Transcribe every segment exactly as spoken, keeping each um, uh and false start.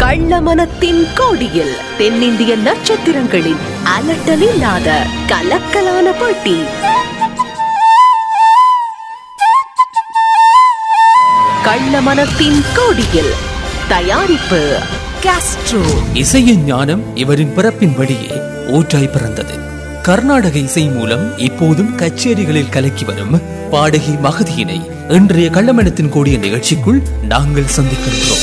கள்ளமனத்தின் கோடியில் தென்னிந்திய நட்சத்திரங்களின் அலட்டலில்லாத கலக்கலான போட்டி. கள்ளமனத்தின் கோடியில் தயாரிப்பு காஸ்ட்ரோ. இசையின் ஞானம் இவரின் பிறப்பின் வழியே ஊற்றாய் பிறந்தது. கர்நாடக இசை மூலம் இப்போதும் கச்சேரிகளில் கலக்கி வரும் பாடகி மகதியினை இன்றைய கள்ளமனத்தின் கோடிய நிகழ்ச்சிக்குள் நாங்கள் சந்திக்கின்றோம்.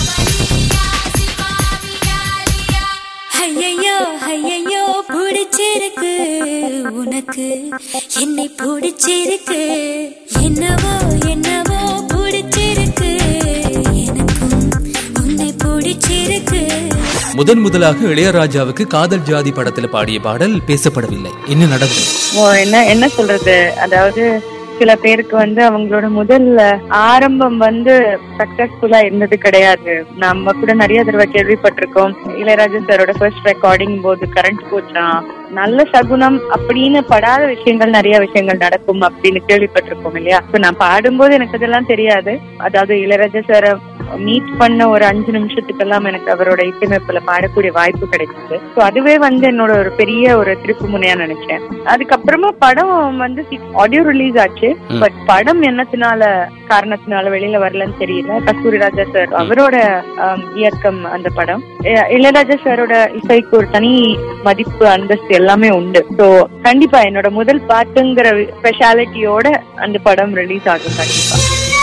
உனக்கு என்னை பிடிச்சிருக்கு, என்னவோ என்னவோ பிடிச்சிருக்கு, எனக்கும் உன்னை பிடிச்சிருக்கு. முதன் முதலாக இளையராஜாவுக்கு காதல் ஜாதி படத்துல பாடிய பாடல் பேசப்படவில்லை. என்ன நடந்தது? என்ன என்ன சொல்றது, அதாவது சில பேருக்கு வந்து அவங்களோட முதல் ஆரம்பம் வந்து சக்சஸ்ஃபுல்லா இருந்தது கிடையாது. நம்ம கூட நிறைய தடவை கேள்விப்பட்டிருக்கோம். இளையராஜா சாரோட ஃபர்ஸ்ட் ரெக்கார்டிங் போது கரண்ட் போச்சான், நல்ல சகுனம் அப்படின்னு படாத விஷயங்கள் நிறைய விஷயங்கள் நடக்கும் அப்படின்னு கேள்விப்பட்டிருக்கோம் இல்லையா. நான் பாடும்போது எனக்கு இதெல்லாம் தெரியாது. அதாவது இளையராஜா சார மீட் பண்ண ஒரு அஞ்சு நிமிஷத்துக்கெல்லாம் எனக்கு அவரோட இசையமைப்புல பாடக்கூடிய வாய்ப்பு கிடைச்சது. ஸோ அதுவே வந்து என்னோட ஒரு பெரிய ஒரு திருப்பு முனையா நினைச்சேன். அதுக்கப்புறமா படம் வந்து ஆடியோ ரிலீஸ் ஆச்சு. பட் படம் என்னத்தினால காரணத்தினால வெளியில வரலன்னு தெரியல. கஸ்தூரி ராஜா சார் அவரோட இயக்கம் அந்த படம். இளையராஜா சாரோட இசைக்கு ஒரு தனி மதிப்பு அந்தஸ்து எல்லாமே உண்டு. ஸோ கண்டிப்பா என்னோட முதல் பாட்டுங்கிற ஸ்பெஷாலிட்டியோட அந்த படம் ரிலீஸ் ஆகும் கண்டிப்பா.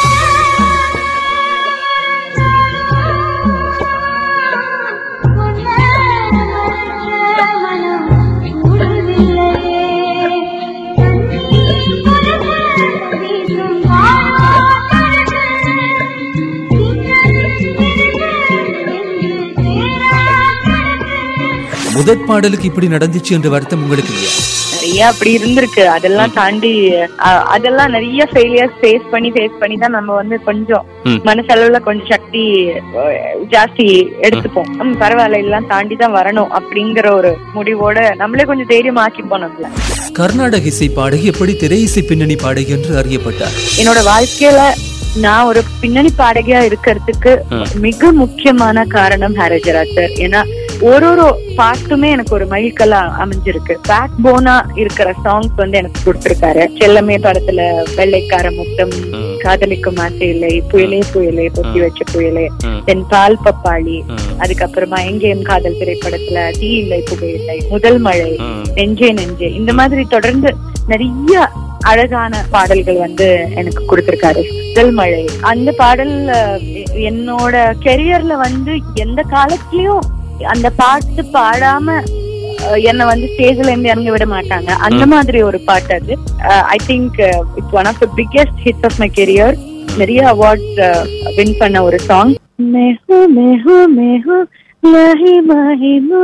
முதற் பாடலுக்கு இப்படி நடந்துச்சு என்ற வருத்தம் உங்களுக்கு இல்லையா? நிறைய அப்படி இருந்திருக்கு. அதெல்லாம் தாண்டி அதெல்லாம் நிறைய ஃபெயிலியர்ஸ் ஃபேஸ் பண்ணி ஃபேஸ் பண்ணி தான் நம்ம வந்து கொஞ்சம் மனசளவுல கொஞ்சம் சக்தி ஜாஸ்தி எடுத்துப்போம். பரவாயில்ல, எல்லாம் தாண்டி தான் வரணும் அப்படிங்கிற ஒரு முடிவோட நம்மளே கொஞ்சம் தைரியம் ஆக்கிப்போம் நம்மள. கர்நாடக இசை பாடகி எப்படி திரை இசை பின்னணி பாடகி என்று அறியப்பட்டார்? என்னோட வாழ்க்கையில நான் ஒரு பின்னணி பாடகியா இருக்கிறதுக்கு மிக முக்கியமான காரணம் ஹாரிஜராஜ் சார். ஏன்னா ஒரு ஒரு பாட்டுமே எனக்கு ஒரு மைல்கல்லா அமைஞ்சிருக்கு. பேக் போனா இருக்கிற சாங்ஸ் வந்து எனக்கு கொடுத்திருக்காரு. செல்லமே படத்துல வெள்ளைக்கார முத்தம், காதலிக்கும் ஆசை இல்லை, புயலே புயலே, பொத்தி வச்ச புயலே, தென் பால் பப்பாளி, அதுக்கப்புறமா எங்கேயும் காதல் திரைப்படத்துல தீ இல்லை புகையில்லை, முதல் மழை, நெஞ்சே நெஞ்சே, இந்த மாதிரி தொடர்ந்து நிறைய அழகான பாடல்கள் வந்து எனக்கு கொடுத்திருக்காரு. முதல் மழை அந்த பாடல் என்னோட கெரியர்ல வந்து எந்த காலத்திலயும் அந்த பாட்டு பாடாம என்ன வந்து ஸ்டேஜ்ல இருந்து இறங்க விட மாட்டாங்க. அந்த மாதிரி ஒரு பாட்டு அது. I think it's one of the biggest hits of my career. நிறைய அவார்ட்ஸ் வின் பண்ண ஒரு சாங். மேஹு மேஹு மேஹு லஹி மஹிமா,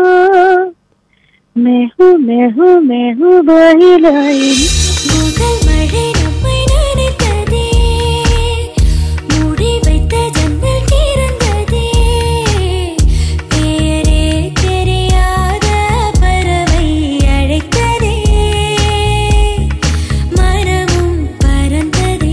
மேஹு மேஹு மேஹு பஹி லஹி. முதல் மழை நம்மை நினைத்ததே, மூடி வைத்த ஜன்னல் திறந்ததே, பேரே தெரியாத பறவை அழைத்ததே, மனமும் பறந்ததே.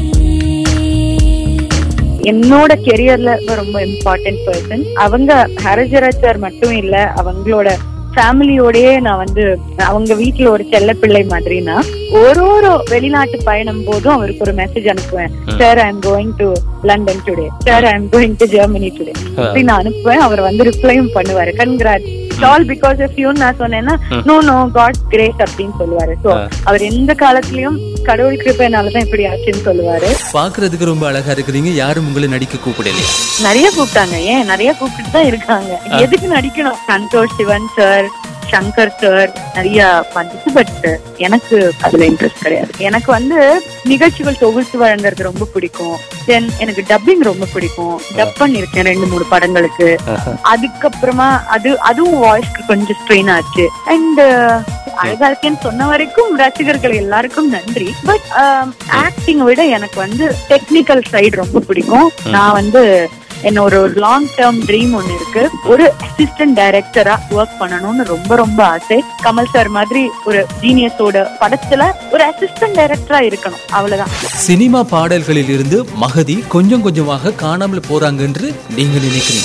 என்னோட கெரியர்ல ரொம்ப இம்பார்ட்டன்ட் பர்சன் அவங்க. ஹாரிஜராஜ் சார் மட்டும் இல்ல, அவங்களோட ஃபேமிலியோடயே நான் வந்து அவங்க வீட்டுல ஒரு செல்ல பிள்ளை மாதிரினா ஒரு ஒரு வெளிநாட்டு பயணம் போதும் அவருக்கு ஒரு மெசேஜ் அனுப்புவேன். Sir I am going to London today, sir I am going to Germany today அப்படி நான் அனுப்புவேன். அவர் வந்து ரிப்ளையும் பண்ணுவாரு, congrat all because of you. நான் சொன்னேன்னா நோ நோ காட்ஸ் கிரேஸ் அப்படின்னு சொல்லுவாரு. சோ அவர் எந்த காலத்திலயும் கடவுள் கிருபையினாலதான் இப்படி ஆச்சுன்னு சொல்லுவாரு. பாக்குறதுக்கு ரொம்ப அழகா இருக்கிறீங்க. யாரும் உங்களை நடிக்க கூப்பிடலையா? நிறைய கூப்பிட்டாங்க. ஏன் நிறைய கூப்பிட்டு தான் இருக்காங்க. எதுக்கு நடிக்கணும்? சந்தோஷ் சிவன் சார், சங்கர் சார் நிறைய வந்துச்சு. பட் எனக்கு அதுல இன்ட்ரெஸ்ட் கிடையாது. எனக்கு வந்து நிகழ்ச்சிகள் தொகுத்து வழங்குறது ரொம்ப பிடிக்கும். தென் எனக்கு டப்பிங் ரொம்ப பிடிக்கும். டப் பண்ணிருக்கேன் ரெண்டு மூணு படங்களுக்கு. அதுக்கப்புறமா அது அதுவும் வாய்ஸ்க்கு கொஞ்சம் ஸ்ட்ரெயின் ஆச்சு. அண்ட் அழகா இருக்கேன்னு சொன்ன வரைக்கும் ரசிகர்கள் எல்லாருக்கும் நன்றி. பட் ஆக்டிங் விட எனக்கு வந்து டெக்னிக்கல் சைடு ரொம்ப பிடிக்கும். நான் வந்து என்னோட ஒரு லாங் டேர்ம் ட்ரீம் ஒன்னு இருக்கு. ஒரு அசிஸ்டன்ட் டைரக்டரா ஒர்க் பண்ணணும்னு ரொம்ப ரொம்ப ஆசை. கமல் சார் மாதிரி ஒரு ஜீனியஸோட படத்துல ஒரு அசிஸ்டன்ட் டைரக்டரா இருக்கணும், அவ்வளவுதான். சினிமா பாடல்களில் இருந்து மகதி கொஞ்சம் கொஞ்சமாக காணாமல் போறாங்க என்று நீங்க நினைக்கிறீங்களா?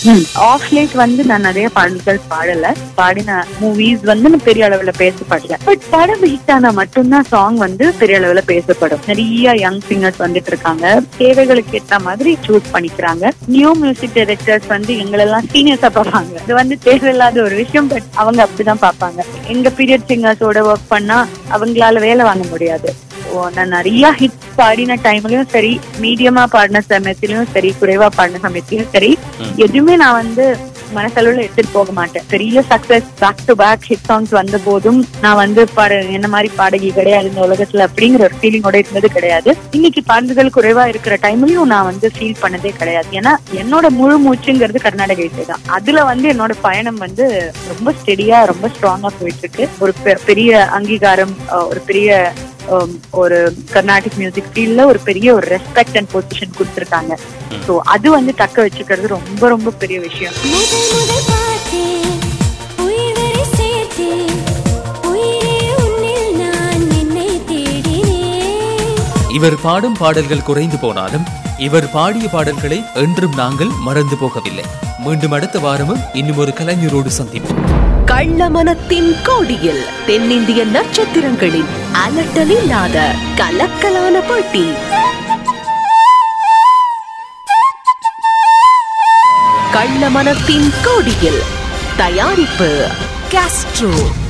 ஆஃப் லேட் வந்து நான் நிறைய பாடல்கள் பாடல, பாடின மூவிஸ் வந்து பெரிய அளவுல பேசப்படல. பட் படம் ஹிட் ஆனா மட்டும்தான் சாங் வந்து பெரிய அளவுல பேசப்படும். நிறைய யங் சிங்கர்ஸ் வந்துட்டு இருக்காங்க, தேவைகளுக்கு ஏற்ற மாதிரி சூஸ் பண்ணிக்கிறாங்க. நியூ மியூசிக் டைரக்டர்ஸ் வந்து எங்களெல்லாம் சீனியர்ஸா பார்ப்பாங்க, இது வந்து தேவையில்லாத ஒரு விஷயம். பட் அவங்க அப்படிதான் பார்ப்பாங்க. எங்க பீரியட் சிங்கர்ஸோட ஒர்க் பண்ணா அவங்களால வேலை வாங்க முடியாது. நான் நிறைய ஹிட் பாடின டைம்லயும் சரி, மீடியமா பாடின சமயத்திலயும் சரி, குறைவா பாடின சமயத்திலயும் சரி, எதுவுமே நான் வந்து மனசளவுல எடுத்துட்டு போக மாட்டேன். பெரிய success back to back hit songs வந்த போதும் நான் வந்து பாட என்ன மாதிரி பாடகி கிடையாது இந்த உலகத்துல அப்படிங்கிற ஒரு ஃபீலிங்கோட இருந்தது கிடையாது. இன்னைக்கு பாடல்கள் குறைவா இருக்கிற டைம்லயும் நான் வந்து ஃபீல் பண்ணதே கிடையாது. ஏன்னா என்னோட முழு மூச்சுங்கிறது கர்நாடக இசை தான். அதுல வந்து என்னோட பயணம் வந்து ரொம்ப ஸ்டெடியா ரொம்ப ஸ்ட்ராங்கா போயிட்டு இருக்கு. ஒரு பெரிய அங்கீகாரம், ஒரு பெரிய ஒரு கர்நாடிக் மியூசிக் ஃபீல்ட்ல ஒரு பெரிய ஒரு ரெஸ்பெக்ட் அண்ட் பொசிஷன் கொடுத்திருக்காங்க. சோ அது வந்து தக்க வச்சுக்கிறது ரொம்ப ரொம்ப பெரிய விஷயம். இவர் பாடும் பாடல்கள் குறைந்து போனாலும் இவர் பாடிய பாடல்களை என்றும் நாங்கள் மறந்து போகவில்லை. மீண்டும் அடுத்த வாரமும் இன்னும் ஒரு கலைஞரோடு சந்திப்போம். கள்ளமனத்தின் கோடியில் தென்னிந்திய நட்சத்திரங்களின் அலட்டலில்லாத கலக்கலான போட்டி. கள்ளமனத்தின் கோடியில் தயாரிப்பு காஸ்ட்ரோ.